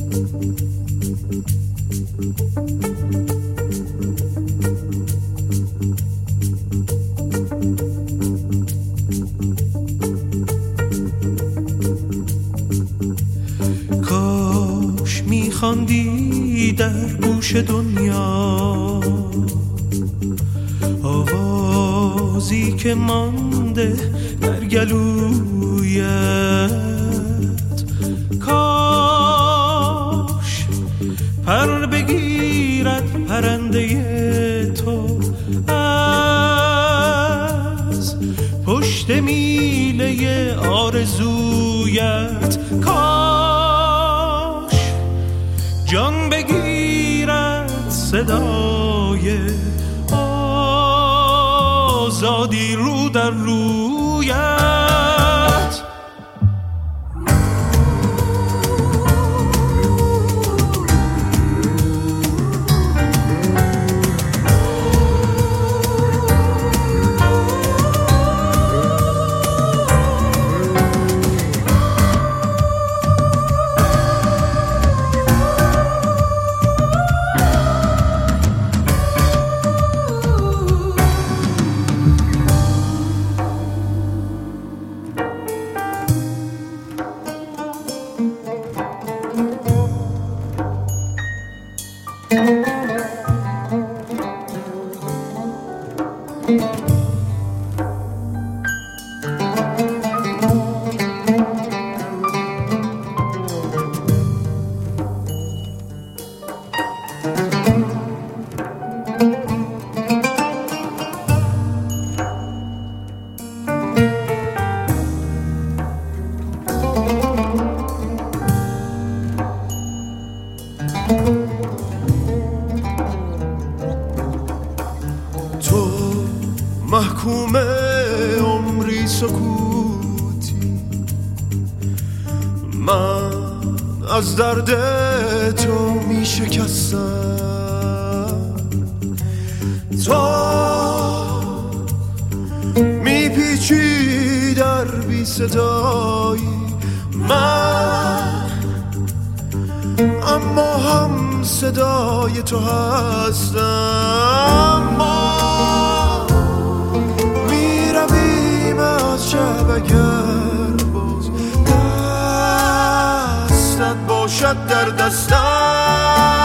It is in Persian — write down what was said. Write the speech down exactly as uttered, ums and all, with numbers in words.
کاش میخواندی در گوش دنیا آوازی که مانده در گلویت، کاش پر بگیرد پرنده تو از پشت میله آرزویت، کاش جان بگیرد صدای آزادی رو در رویت. تو محکوم عمری سکوتی، من از درد تو می شکستم، تو می پیچی در بی صدایی، من اما هم صدای تو هستم. ما می رویم از شب اگر باز دستت باشد در دستم.